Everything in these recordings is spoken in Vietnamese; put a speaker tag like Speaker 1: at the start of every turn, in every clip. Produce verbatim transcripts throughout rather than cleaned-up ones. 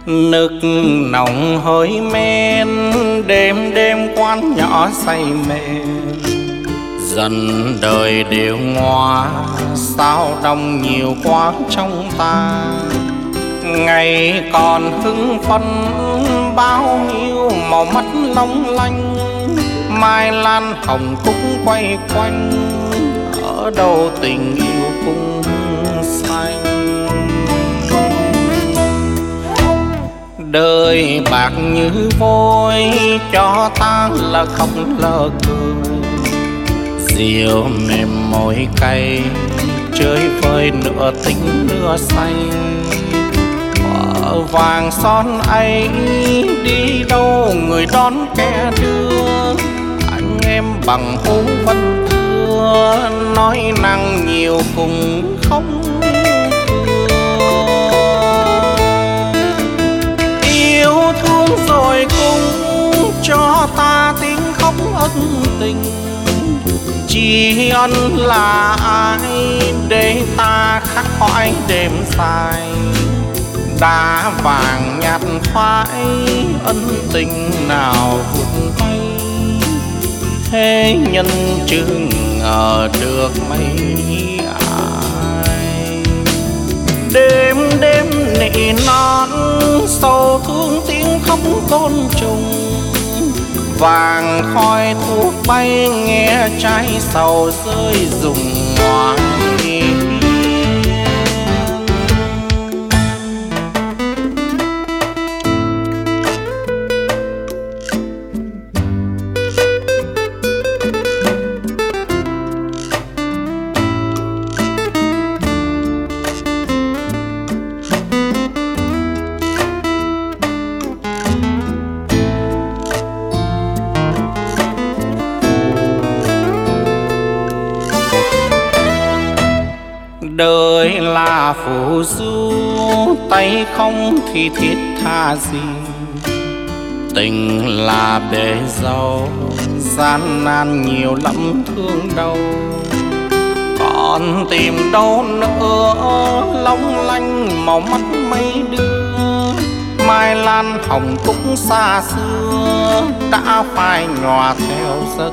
Speaker 1: Nực nồng hơi men, đêm đêm quán nhỏ say mềm. Dần đời đều ngoa, sao đông nhiều quá trong ta. Ngày còn hưng phấn bao nhiêu màu mắt long lanh. Mai lan hồng cũng quay quanh, ở đâu tình yêu cũng xanh. Đời bạc như vôi, cho ta là khóc lờ cười. Diều mềm môi cay, chơi vơi nửa tính nửa say. Vợ vàng son ấy đi đâu người đón kẻ đưa. Anh em bằng hú vẫn thưa, nói năng nhiều cùng không yêu thương rồi cũng cho ta tiếng khóc ân tình. Chỉ ân là ai để ta khắc khoải đêm dài. Đá vàng nhạt phai ân tình nào vụt bay. Thế nhân chứ ngờ được mấy ai. Đêm đêm nỉ non sâu thương tiếng khóc côn trùng. Vàng khói thuốc bay nghe trái sầu rơi rụng ngoài. Đời là phù du, tay không thì thiết tha gì. Tình là bể dâu, gian nan nhiều lắm thương đau. Còn tìm đâu nữa long lanh màu mắt mây đưa. Mai lan hồng cũng xa xưa, đã phai nhòa theo giấc.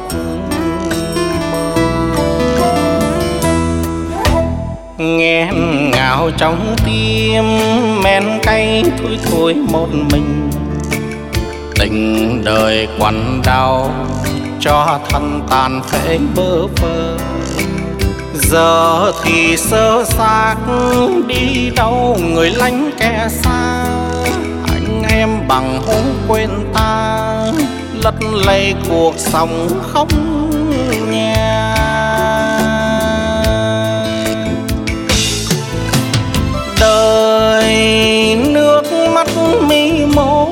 Speaker 1: Nghẹn ngào trong tim men cay thui thối một mình. Tình đời quằn đau cho thân tàn phế bơ vơ. Giờ thì sơ xác đi đâu người lánh kẻ xa. Anh em bằng hố quên ta, lất lây cuộc sống không nhà. Đời nước mắt mi mô,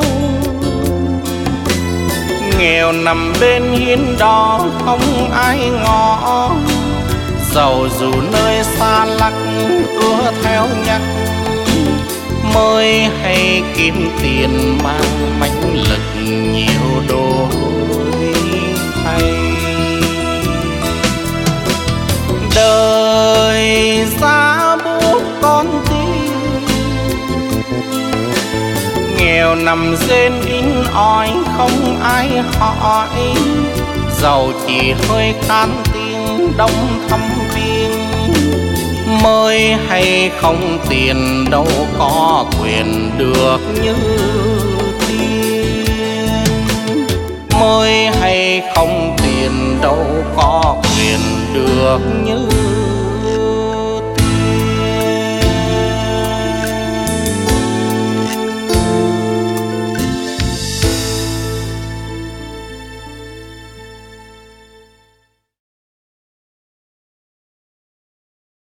Speaker 1: nghèo nằm bên hiên đó không ai ngó. Giàu dù nơi xa lắc ưa theo nhắc. Mới hay kiếm tiền mang mãnh lực nhiều đổi thay. Đời giá buốt con tim, nghèo nằm rên in ỏi không ai hỏi. Giàu chỉ hơi can tiếng đông thăm viên. Mới hay không tiền đâu có quyền được như tiên. Mới hay không tiền đâu có quyền được như